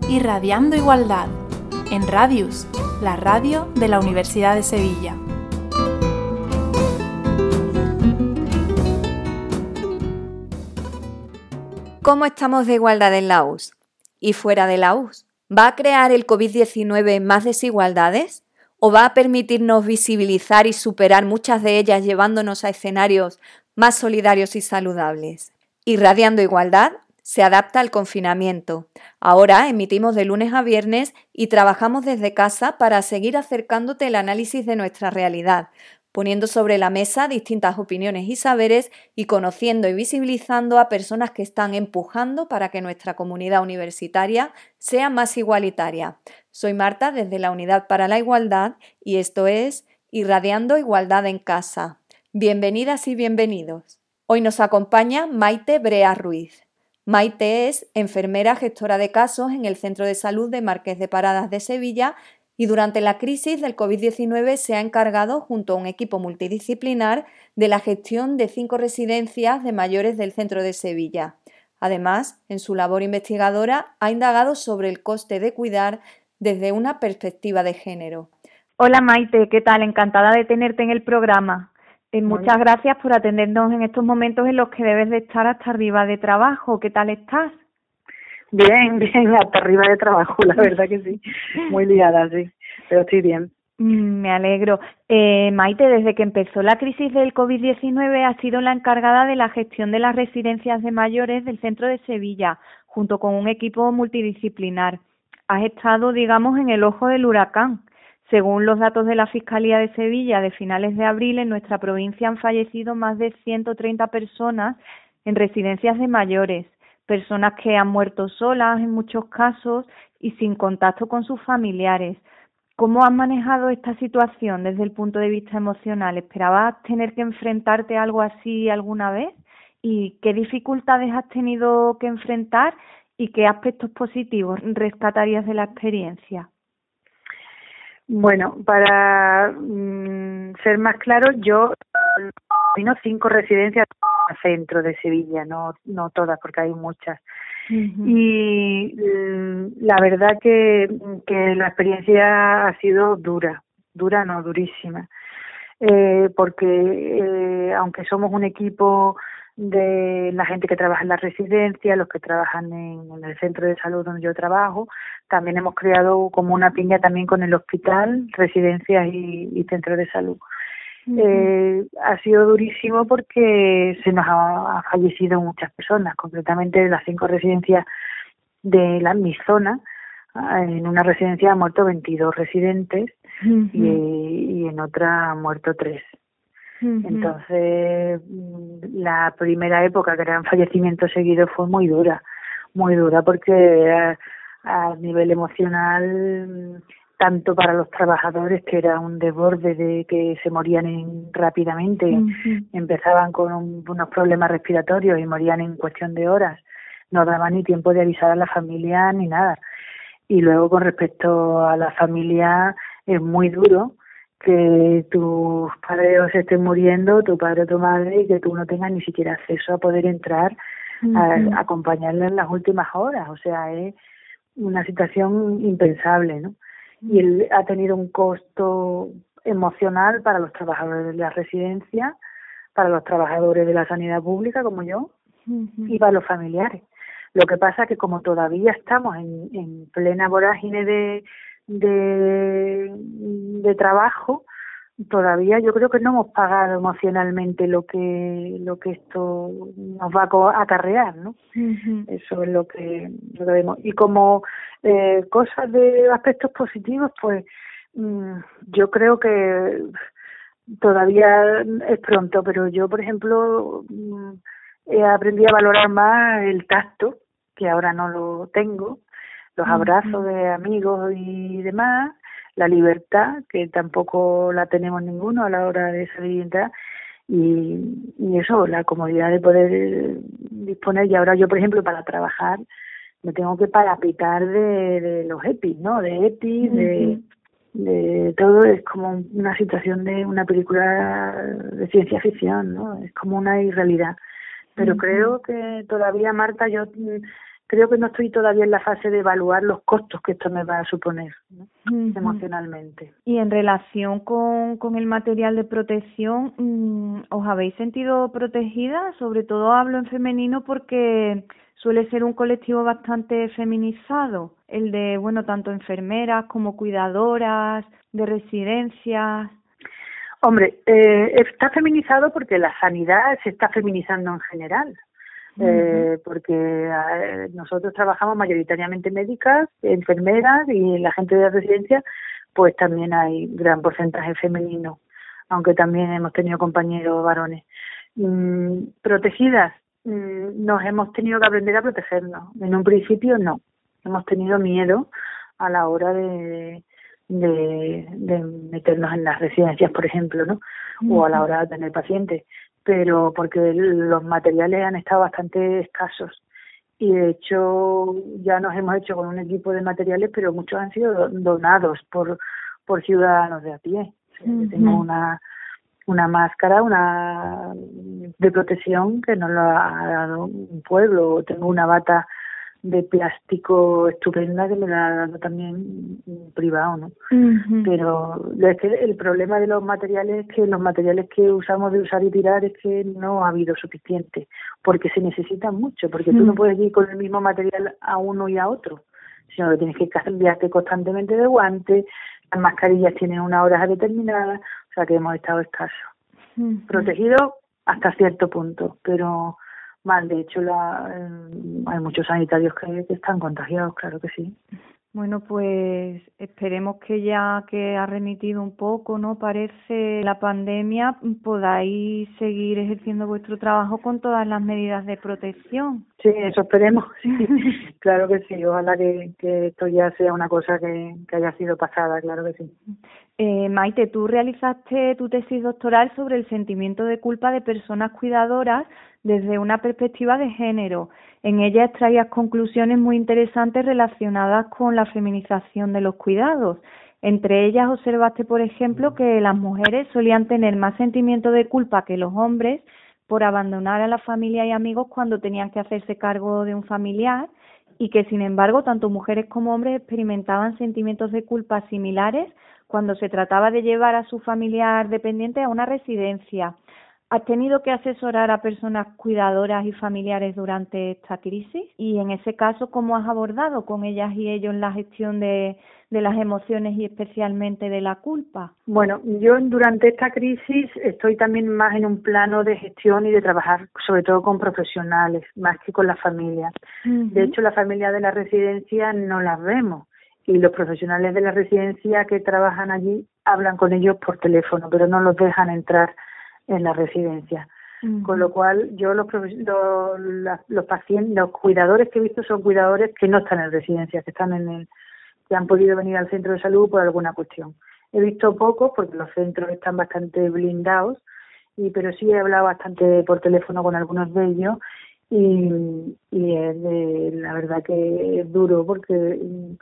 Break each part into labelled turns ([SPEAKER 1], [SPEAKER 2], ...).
[SPEAKER 1] Irradiando Igualdad, en Radius, la radio de la Universidad de Sevilla.
[SPEAKER 2] ¿Cómo estamos de igualdad en la US? ¿Y fuera de la US? ¿Va a crear el COVID-19 más desigualdades? ¿O va a permitirnos visibilizar y superar muchas de ellas llevándonos a escenarios más solidarios y saludables? Irradiando Igualdad se adapta al confinamiento. Ahora emitimos de lunes a viernes y trabajamos desde casa para seguir acercándote el análisis de nuestra realidad, poniendo sobre la mesa distintas opiniones y saberes y conociendo y visibilizando a personas que están empujando para que nuestra comunidad universitaria sea más igualitaria. Soy Marta desde la Unidad para la Igualdad y esto es Irradiando Igualdad en Casa. Bienvenidas y bienvenidos. Hoy nos acompaña Maite Brea Ruiz. Maite es enfermera gestora de casos en el Centro de Salud de Marqués de Paradas de Sevilla y durante la crisis del COVID-19 se ha encargado, junto a un equipo multidisciplinar, de la gestión de 5 residencias de mayores del centro de Sevilla. Además, en su labor investigadora, ha indagado sobre el coste de cuidar desde una perspectiva de género.
[SPEAKER 3] Hola Maite, ¿qué tal? Encantada de tenerte en el programa. Muchas gracias por atendernos en estos momentos en los que debes de estar hasta arriba de trabajo. ¿Qué tal estás?
[SPEAKER 4] Bien, hasta arriba de trabajo, la verdad que sí. Muy liada, sí, pero estoy bien.
[SPEAKER 3] Me alegro. Maite, desde que empezó la crisis del COVID-19 has sido la encargada de la gestión de las residencias de mayores del centro de Sevilla, junto con un equipo multidisciplinar. Has estado, digamos, en el ojo del huracán. Según los datos de la Fiscalía de Sevilla de finales de abril, en nuestra provincia han fallecido más de 130 personas en residencias de mayores, personas que han muerto solas en muchos casos y sin contacto con sus familiares. ¿Cómo has manejado esta situación desde el punto de vista emocional? ¿Esperabas tener que enfrentarte a algo así alguna vez? ¿Y qué dificultades has tenido que enfrentar y qué aspectos positivos rescatarías de la experiencia?
[SPEAKER 4] Bueno, para ser más claro, yo vino 5 residencias al centro de Sevilla, no todas, porque hay muchas. Uh-huh. Y la verdad que la experiencia ha sido durísima, porque aunque somos un equipo de la gente que trabaja en la residencia, los que trabajan en el centro de salud donde yo trabajo, también hemos creado como una piña también con el hospital, residencias y centros de salud. Uh-huh. Ha sido durísimo porque se nos ha fallecido muchas personas, concretamente de las 5 residencias de mi zona. En una residencia han muerto 22 residentes. Uh-huh. y en otra han muerto 3. Uh-huh. Entonces, la primera época, que eran fallecimientos seguidos, fue muy dura porque a nivel emocional, tanto para los trabajadores, que era un desborde de que se morían rápidamente, uh-huh. Empezaban con unos problemas respiratorios y morían en cuestión de horas, no daba ni tiempo de avisar a la familia ni nada. Y luego, con respecto a la familia, es muy duro que tus padres se estén muriendo, tu padre o tu madre, y que tú no tengas ni siquiera acceso a poder entrar uh-huh. a acompañarle en las últimas horas. O sea, es una situación impensable, ¿no? Uh-huh. Y él ha tenido un costo emocional para los trabajadores de la residencia, para los trabajadores de la sanidad pública como yo, uh-huh. y para los familiares. Lo que pasa es que como todavía estamos en plena vorágine de trabajo, todavía yo creo que no hemos pagado emocionalmente lo que esto nos va a acarrear, ¿no? Uh-huh. Eso es lo que vemos. Y como cosas de aspectos positivos, pues yo creo que todavía es pronto, pero yo, por ejemplo, he aprendido a valorar más el tacto, que ahora no lo tengo, los abrazos de amigos y demás, la libertad, que tampoco la tenemos ninguno a la hora de salir y entrar, y eso, la comodidad de poder disponer. Y ahora yo, por ejemplo, para trabajar, me tengo que parapetar de los EPIs, ¿no? De EPIs, uh-huh. de todo. Es como una situación de una película de ciencia ficción, ¿no? Es como una irrealidad. Pero uh-huh. creo que todavía, Marta, yo creo que no estoy todavía en la fase de evaluar los costos que esto me va a suponer, ¿no? Emocionalmente.
[SPEAKER 3] Y en relación con el material de protección, ¿os habéis sentido protegidas? Sobre todo hablo en femenino porque suele ser un colectivo bastante feminizado, el de, bueno, tanto enfermeras como cuidadoras de residencias.
[SPEAKER 4] Hombre, está feminizado porque la sanidad se está feminizando en general. Porque nosotros trabajamos mayoritariamente médicas, enfermeras, y la gente de la residencia pues también hay gran porcentaje femenino, aunque también hemos tenido compañeros varones. Protegidas, nos hemos tenido que aprender a protegernos. En un principio no, hemos tenido miedo a la hora de meternos en las residencias, por ejemplo, ¿no? O a la hora de tener pacientes, pero porque los materiales han estado bastante escasos y de hecho ya nos hemos hecho con un equipo de materiales, pero muchos han sido donados por ciudadanos de a pie. Tengo una máscara, una de protección que nos lo ha dado un pueblo. Tengo una bata de plástico estupenda que me la ha dado también privado, ¿no? Pero es que el problema de los materiales es que los materiales que usamos de usar y tirar es que no ha habido suficiente, porque se necesitan mucho, porque tú no puedes ir con el mismo material a uno y a otro, sino que tienes que cambiarte constantemente de guantes, las mascarillas tienen una hora determinada, o sea que hemos estado escasos. Protegidos hasta cierto punto, pero mal. De hecho, hay muchos sanitarios que están contagiados, claro que sí.
[SPEAKER 3] Bueno, pues esperemos que ya que ha remitido un poco, ¿no? Parece la pandemia, podáis seguir ejerciendo vuestro trabajo con todas las medidas de protección.
[SPEAKER 4] Sí, eso esperemos, sí. Claro que sí. Ojalá que esto ya sea una cosa que haya sido pasada, claro que sí.
[SPEAKER 3] Maite, tú realizaste tu tesis doctoral sobre el sentimiento de culpa de personas cuidadoras desde una perspectiva de género. En ella extraías conclusiones muy interesantes relacionadas con la feminización de los cuidados. Entre ellas observaste, por ejemplo, que las mujeres solían tener más sentimiento de culpa que los hombres por abandonar a la familia y amigos cuando tenían que hacerse cargo de un familiar, y que, sin embargo, tanto mujeres como hombres experimentaban sentimientos de culpa similares cuando se trataba de llevar a su familiar dependiente a una residencia. ¿Has tenido que asesorar a personas cuidadoras y familiares durante esta crisis? Y en ese caso, ¿cómo has abordado con ellas y ellos la gestión de las emociones y especialmente de la culpa?
[SPEAKER 4] Bueno, yo durante esta crisis estoy también más en un plano de gestión y de trabajar sobre todo con profesionales, más que con las familias. De hecho, la familia de la residencia no las vemos y los profesionales de la residencia que trabajan allí hablan con ellos por teléfono, pero no los dejan entrar en la residencia. Con lo cual yo los pacientes, los cuidadores que he visto son cuidadores que no están en residencia, que están que han podido venir al centro de salud por alguna cuestión. He visto pocos porque los centros están bastante blindados, pero sí he hablado bastante por teléfono con algunos de ellos y la verdad que es duro porque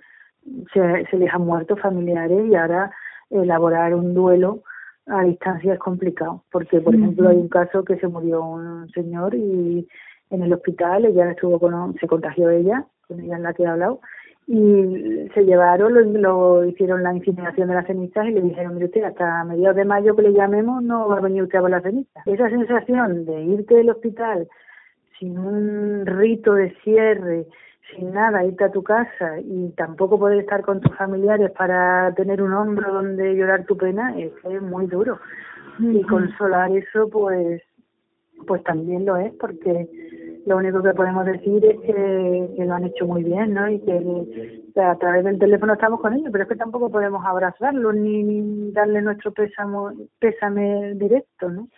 [SPEAKER 4] se les han muerto familiares y ahora elaborar un duelo a distancia es complicado, porque por ejemplo hay un caso que se murió un señor y en el hospital ella se contagió ella, con ella en la que he hablado, y se llevaron, lo hicieron la incineración de las cenizas y le dijeron, mire usted, hasta mediados de mayo que le llamemos no va a venir usted a ver las cenizas. Esa sensación de irte del hospital sin un rito de cierre, sin nada, irte a tu casa y tampoco poder estar con tus familiares para tener un hombro donde llorar tu pena, es muy duro. Y consolar eso, pues también lo es, porque lo único que podemos decir es que lo han hecho muy bien, ¿no? Y que a través del teléfono estamos con ellos, pero es que tampoco podemos abrazarlos ni darle nuestro pésame directo, ¿no?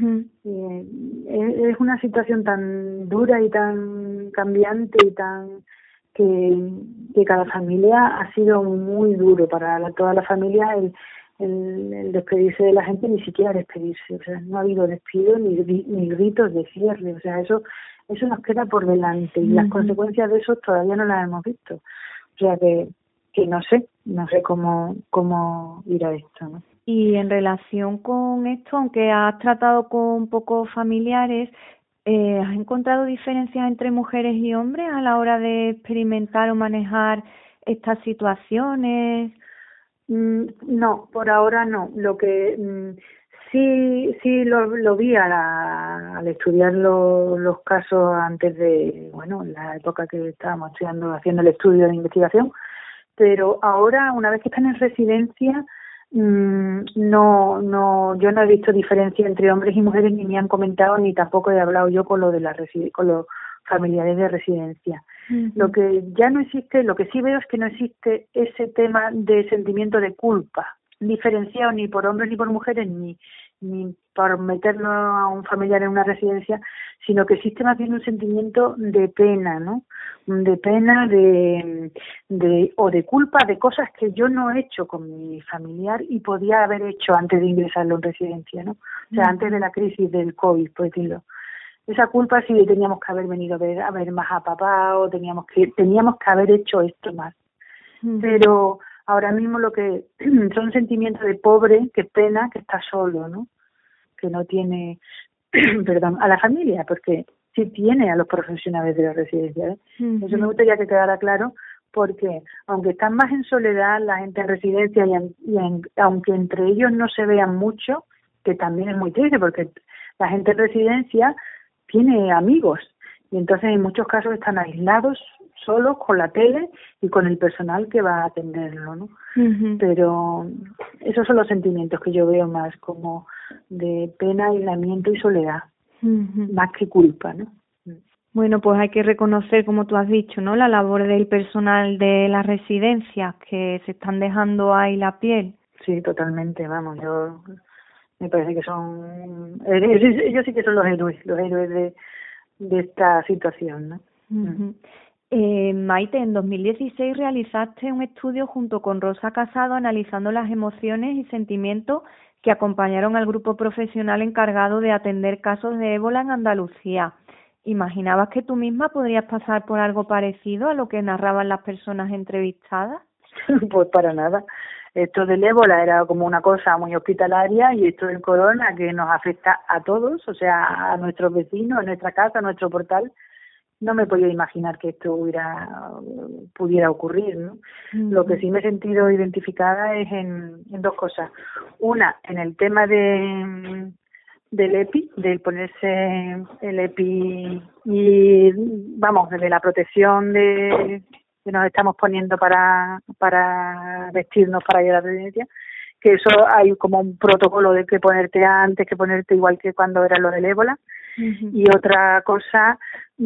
[SPEAKER 4] Es una situación tan dura y tan cambiante y que cada familia ha sido muy duro para toda la familia el despedirse de la gente, ni siquiera despedirse, o sea, no ha habido despido ni gritos de cierre, o sea, eso nos queda por delante y las consecuencias de eso todavía no las hemos visto, o sea que no sé cómo ir a esto, ¿no?
[SPEAKER 3] Y en relación con esto, aunque has tratado con pocos familiares, ¿Has encontrado diferencias entre mujeres y hombres a la hora de experimentar o manejar estas situaciones?
[SPEAKER 4] No, por ahora no. Lo que sí lo vi al estudiar los casos antes de, bueno, en la época que estábamos haciendo el estudio de investigación, pero ahora, una vez que están en residencia, yo no he visto diferencia entre hombres y mujeres, ni me han comentado, ni tampoco he hablado yo con con los familiares de residencia. Uh-huh. Lo que ya no existe, lo que sí veo es que no existe ese tema de sentimiento de culpa, diferenciado ni por hombres ni por mujeres, ni por meterlo a un familiar en una residencia, sino que existe más bien un sentimiento de pena, ¿no? De pena, o de culpa de cosas que yo no he hecho con mi familiar y podía haber hecho antes de ingresarlo en residencia, ¿no? O sea, antes de la crisis del COVID, por decirlo. Esa culpa sí teníamos que haber venido a ver más a papá, o teníamos que haber hecho esto más. Pero ahora mismo lo que son sentimientos de pobre, que pena, que está solo, ¿no? Que no tiene, perdón, a la familia, porque sí tiene a los profesionales de la residencia, ¿eh? Uh-huh. Eso me gustaría que quedara claro, porque aunque están más en soledad la gente en residencia aunque entre ellos no se vean mucho, que también es muy triste, porque la gente en residencia tiene amigos y entonces en muchos casos están aislados, solos, con la tele y con el personal que va a atenderlo, ¿no? Uh-huh. Pero esos son los sentimientos que yo veo más como de pena, aislamiento y soledad, uh-huh, más que culpa, ¿no?
[SPEAKER 3] Bueno, pues hay que reconocer, como tú has dicho, ¿no?, la labor del personal de las residencias, que se están dejando ahí la piel.
[SPEAKER 4] Sí, totalmente, vamos, me parece que ellos sí que son los héroes de esta situación, ¿no?
[SPEAKER 3] Uh-huh. Maite, en 2016 realizaste un estudio junto con Rosa Casado analizando las emociones y sentimientos que acompañaron al grupo profesional encargado de atender casos de ébola en Andalucía. ¿Imaginabas que tú misma podrías pasar por algo parecido a lo que narraban las personas entrevistadas?
[SPEAKER 4] Pues para nada. Esto del ébola era como una cosa muy hospitalaria, y esto del corona, que nos afecta a todos, o sea, a nuestros vecinos, a nuestra casa, a nuestro portal. No me podía imaginar que esto pudiera ocurrir, ¿no? Uh-huh. Lo que sí me he sentido identificada es en dos cosas. Una, en el tema del EPI, del ponerse el EPI y, vamos, de la protección que nos estamos poniendo para vestirnos para ir a la residencia, que eso hay como un protocolo de que ponerte antes, que ponerte igual que cuando era lo del ébola. Uh-huh. Y otra cosa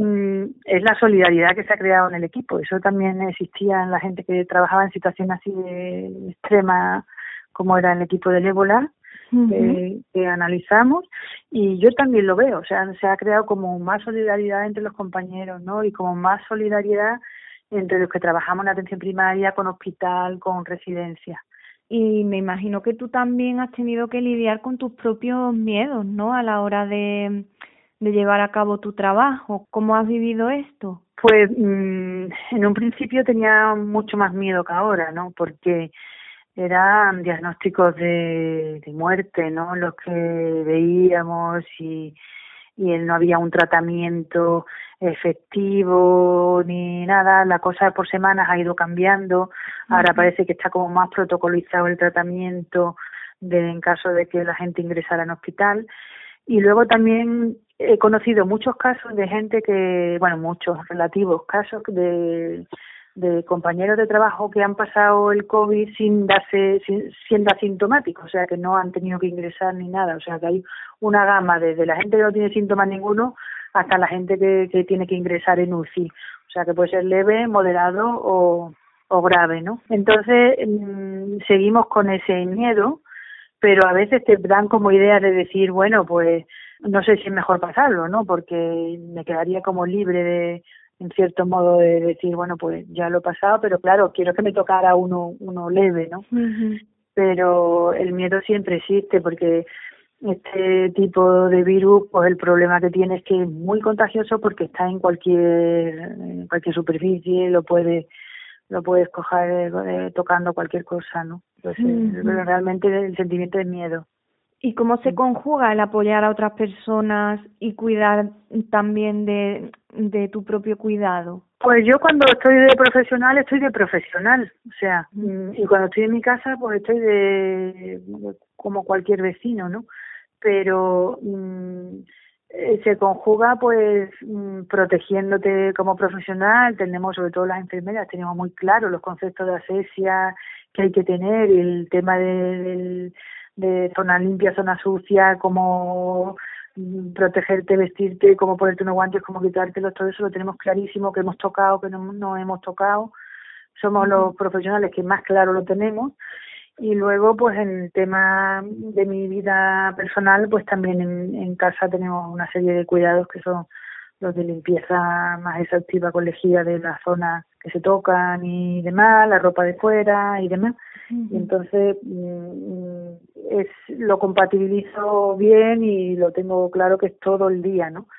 [SPEAKER 4] es la solidaridad que se ha creado en el equipo. Eso también existía en la gente que trabajaba en situaciones así de extrema, como era el equipo del ébola, uh-huh, que analizamos, y yo también lo veo. O sea, se ha creado como más solidaridad entre los compañeros, ¿no? Y como más solidaridad entre los que trabajamos en atención primaria, con hospital, con residencia.
[SPEAKER 3] Y me imagino que tú también has tenido que lidiar con tus propios miedos, ¿no?, a la hora de llevar a cabo tu trabajo. ¿Cómo has vivido esto?
[SPEAKER 4] Pues en un principio tenía mucho más miedo que ahora, ¿no? Porque eran diagnósticos de muerte, ¿no?, los que veíamos, y no había un tratamiento efectivo ni nada. La cosa por semanas ha ido cambiando. Ahora parece que está como más protocolizado el tratamiento en caso de que la gente ingresara en hospital. Y luego también he conocido muchos casos de gente muchos relativos casos de compañeros de trabajo que han pasado el COVID siendo asintomáticos, o sea, que no han tenido que ingresar ni nada. O sea, que hay una gama desde la gente que no tiene síntomas ninguno hasta la gente que tiene que ingresar en UCI. O sea, que puede ser leve, moderado o grave, ¿no? Entonces, seguimos con ese miedo, pero a veces te dan como idea de decir, bueno, pues no sé si es mejor pasarlo, ¿no? Porque me quedaría como libre en cierto modo, de decir, bueno, pues ya lo he pasado, pero claro, quiero que me tocara uno leve, ¿no? Uh-huh. Pero el miedo siempre existe, porque este tipo de virus, pues el problema que tiene es que es muy contagioso, porque está en cualquier superficie, lo puedes coger tocando cualquier cosa, ¿no? Entonces, realmente el sentimiento de miedo.
[SPEAKER 3] ¿Y cómo se conjuga el apoyar a otras personas y cuidar también de tu propio cuidado?
[SPEAKER 4] Pues yo cuando estoy de profesional, o sea, y cuando estoy en mi casa, pues estoy como cualquier vecino, ¿no? Pero se conjuga pues protegiéndote como profesional. Tenemos, sobre todo las enfermeras, tenemos muy claro los conceptos de asepsia que hay que tener, el tema de zona limpia, zona sucia, cómo protegerte, vestirte, cómo ponerte unos guantes, cómo quitártelos, todo eso lo tenemos clarísimo, que hemos tocado, que no hemos tocado. Somos los profesionales que más claro lo tenemos. Y luego, pues en el tema de mi vida personal, pues también en casa tenemos una serie de cuidados que son los de limpieza más exhaustiva con lejía de las zonas que se tocan y demás, la ropa de fuera y demás. Y entonces lo compatibilizo bien y lo tengo claro que es todo el día, ¿no?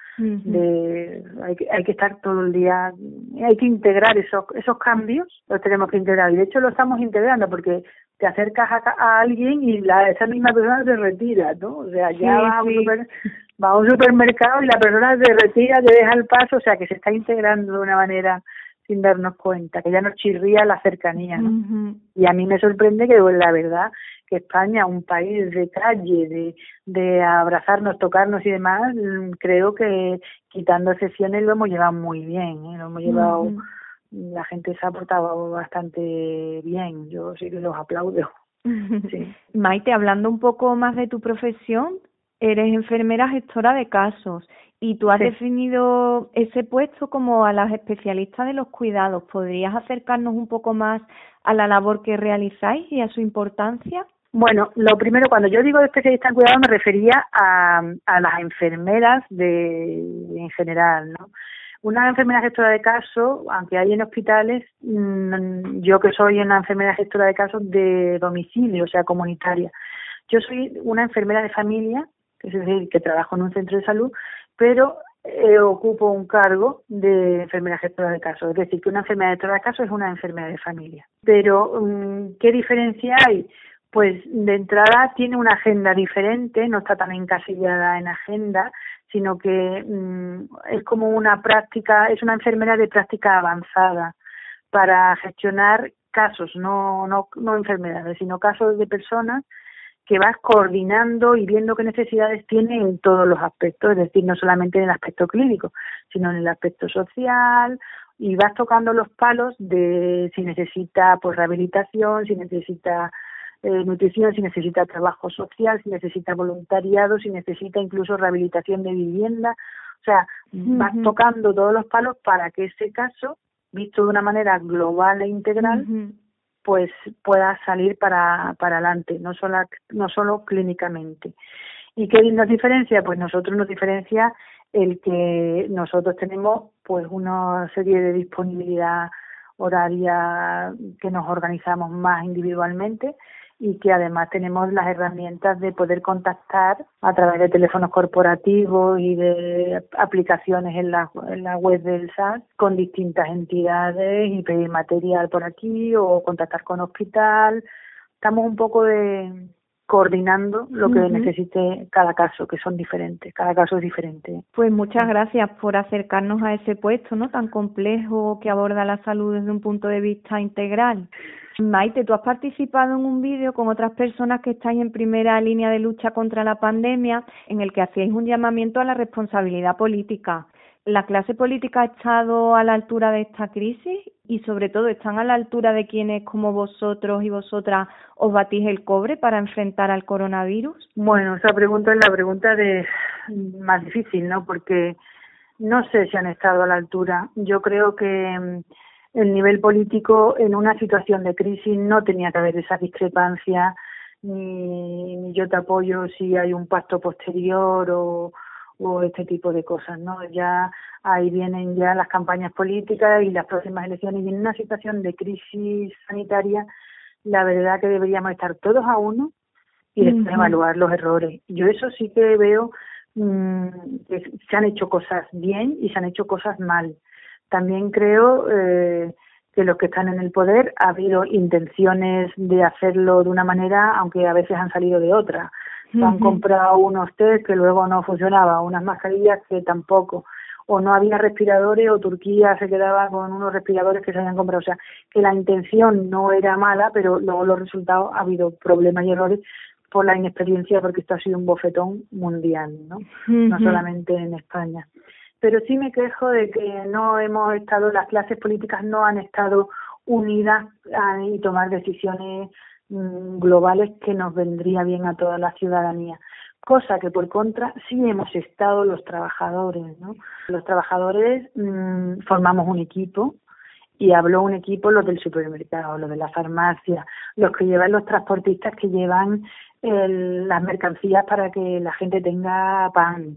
[SPEAKER 4] Hay que estar todo el día, hay que integrar esos cambios, los tenemos que integrar, y de hecho lo estamos integrando porque te acercas a alguien y esa misma persona se retira, ¿no? O sea, ya va a un supermercado y la persona se retira, te deja el paso, o sea, que se está integrando de una manera sin darnos cuenta, que ya nos chirría la cercanía, ¿no? Y a mí me sorprende que, pues, la verdad, que España, un país de calle, de abrazarnos, tocarnos y demás, creo que quitando excepciones lo hemos llevado muy bien, ¿eh? Lo hemos llevado, la gente se ha portado bastante bien, yo sí que los aplaudo. Sí.
[SPEAKER 3] Maite, hablando un poco más de tu profesión, eres enfermera gestora de casos y tú has definido ese puesto como a las especialistas de los cuidados. ¿Podrías acercarnos un poco más a la labor que realizáis y a su importancia?
[SPEAKER 4] Bueno, lo primero, cuando yo digo de especialista en cuidado me refería a las enfermeras en general, ¿no? Una enfermera gestora de casos, aunque hay en hospitales, yo que soy una enfermera gestora de casos de domicilio, o sea, comunitaria. Yo soy una enfermera de familia, es decir, que trabajo en un centro de salud, pero ocupo un cargo de enfermera gestora de casos. Es decir, que una enfermera gestora de casos es una enfermera de familia. Pero, ¿qué diferencia hay? Pues de entrada tiene una agenda diferente, no está tan encasillada en agenda, sino que es como una práctica, es una enfermera de práctica avanzada para gestionar casos, no enfermedades, sino casos de personas que vas coordinando y viendo qué necesidades tiene en todos los aspectos, es decir, no solamente en el aspecto clínico, sino en el aspecto social, y vas tocando los palos de si necesita pues rehabilitación, si necesita nutrición, si necesita trabajo social, si necesita voluntariado, si necesita incluso rehabilitación de vivienda. O sea, vas tocando todos los palos para que ese caso, visto de una manera global e integral, pues pueda salir para adelante, no solo clínicamente. ¿Y qué nos diferencia? Pues nos diferencia el que nosotros tenemos pues una serie de disponibilidad horaria que nos organizamos más individualmente y que además tenemos las herramientas de poder contactar a través de teléfonos corporativos y de aplicaciones en la web del SAS con distintas entidades y pedir material por aquí o contactar con hospital. Estamos un poco coordinando lo que necesite cada caso, que son diferentes, cada caso es diferente.
[SPEAKER 3] Pues muchas gracias por acercarnos a ese puesto, ¿no?, tan complejo que aborda la salud desde un punto de vista integral. Maite, tú has participado en un vídeo con otras personas que estáis en primera línea de lucha contra la pandemia, en el que hacíais un llamamiento a la responsabilidad política. ¿La clase política ha estado a la altura de esta crisis? Y sobre todo, ¿están a la altura de quienes como vosotros y vosotras os batís el cobre para enfrentar al coronavirus?
[SPEAKER 4] Bueno, esa pregunta es la pregunta más difícil, ¿no? Porque no sé si han estado a la altura. Yo creo que el nivel político en una situación de crisis no tenía que haber esa discrepancia, ni yo te apoyo si hay un pacto posterior o este tipo de cosas, ¿no? Ya ahí vienen ya las campañas políticas y las próximas elecciones, y en una situación de crisis sanitaria la verdad que deberíamos estar todos a uno y después evaluar los errores. Yo eso sí que veo que se han hecho cosas bien y se han hecho cosas mal. También creo que los que están en el poder ha habido intenciones de hacerlo de una manera, aunque a veces han salido de otra. Han comprado unos test que luego no funcionaban, unas mascarillas que tampoco, o no había respiradores, o Turquía se quedaba con unos respiradores que se habían comprado. O sea, que la intención no era mala, pero luego los resultados ha habido problemas y errores por la inexperiencia, porque esto ha sido un bofetón mundial, ¿no? No solamente en España. Pero sí me quejo de que las clases políticas no han estado unidas y tomar decisiones globales que nos vendría bien a toda la ciudadanía. Cosa que por contra sí hemos estado los trabajadores, ¿no? Los trabajadores formamos un equipo, y habló un equipo, los del supermercado, los de la farmacia, los que llevan los transportistas que llevan las mercancías para que la gente tenga pan.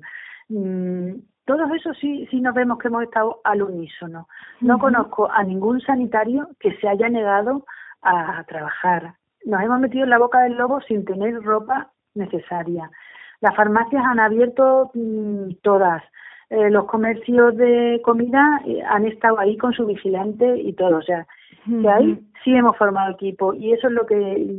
[SPEAKER 4] Todos esos sí nos vemos que hemos estado al unísono. No conozco a ningún sanitario que se haya negado a trabajar. Nos hemos metido en la boca del lobo sin tener ropa necesaria. Las farmacias han abierto todas. Los comercios de comida han estado ahí con su vigilante y todo. O sea, que ahí sí hemos formado equipo, y eso es lo que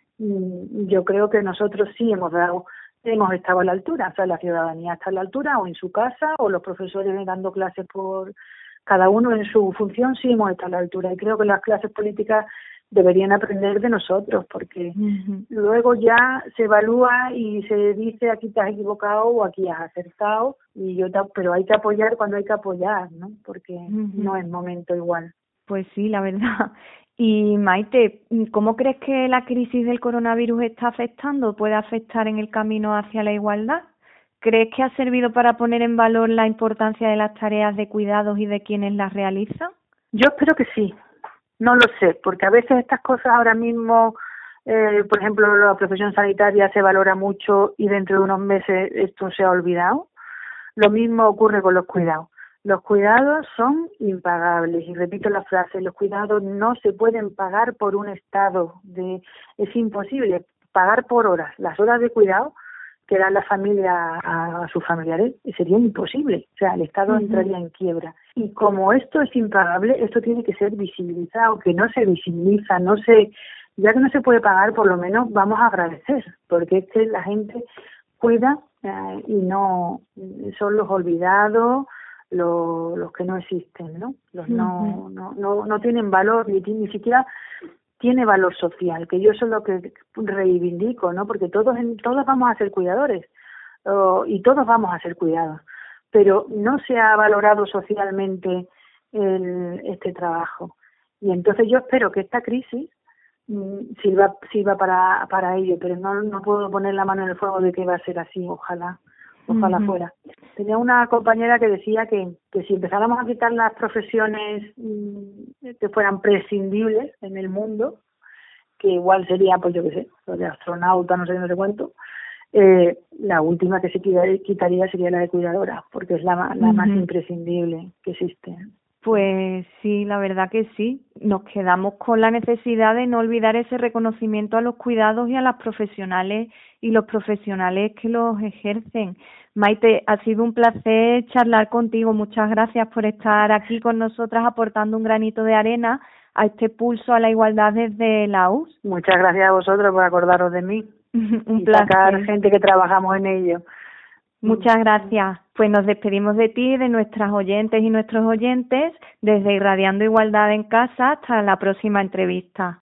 [SPEAKER 4] yo creo que nosotros sí hemos estado a la altura. O sea, la ciudadanía está a la altura, o en su casa, o los profesores dando clases por cada uno en su función, sí hemos estado a la altura. Y creo que las clases políticas deberían aprender de nosotros, porque luego ya se evalúa y se dice aquí te has equivocado o aquí has acertado, pero hay que apoyar cuando hay que apoyar, ¿no? Porque no es momento igual.
[SPEAKER 3] Pues sí, la verdad. Y Maite, ¿cómo crees que la crisis del coronavirus está afectando, puede afectar en el camino hacia la igualdad? ¿Crees que ha servido para poner en valor la importancia de las tareas de cuidados y de quienes las realizan?
[SPEAKER 4] Yo espero que sí. No lo sé, porque a veces estas cosas ahora mismo, por ejemplo, la profesión sanitaria se valora mucho y dentro de unos meses esto se ha olvidado. Lo mismo ocurre con los cuidados. Los cuidados son impagables, y repito la frase, los cuidados no se pueden pagar por un estado, es imposible pagar por horas. Las horas de cuidado que da la familia a sus familiares sería imposible, o sea, el Estado entraría en quiebra. Y como esto es impagable, esto tiene que ser visibilizado, que no se visibiliza, ya que no se puede pagar, por lo menos vamos a agradecer, porque es que la gente cuida y no son los olvidados, los que no existen, ¿no? Los no tienen valor, ni siquiera tiene valor social, que yo eso es lo que reivindico, ¿no? Porque todos vamos a ser cuidadores y todos vamos a ser cuidados, pero no se ha valorado socialmente este trabajo. Y entonces yo espero que esta crisis sirva para ello, pero no puedo poner la mano en el fuego de que va a ser así, ojalá fuera. Tenía una compañera que decía que si empezáramos a quitar las profesiones que fueran prescindibles en el mundo, que igual sería, pues yo qué sé, lo de astronauta, no sé cuánto, la última que se quitaría sería la de cuidadora, porque es la más imprescindible que existe.
[SPEAKER 3] Pues sí, la verdad que sí. Nos quedamos con la necesidad de no olvidar ese reconocimiento a los cuidados y a las profesionales y los profesionales que los ejercen. Maite, ha sido un placer charlar contigo. Muchas gracias por estar aquí con nosotras aportando un granito de arena a este pulso a la igualdad desde la US.
[SPEAKER 4] Muchas gracias a vosotros por acordaros de mí.
[SPEAKER 3] Un
[SPEAKER 4] y
[SPEAKER 3] placer.
[SPEAKER 4] Sacar gente que trabajamos en ello.
[SPEAKER 3] Muchas gracias. Pues nos despedimos de ti, de nuestras oyentes y nuestros oyentes, desde Irradiando Igualdad en Casa hasta la próxima entrevista.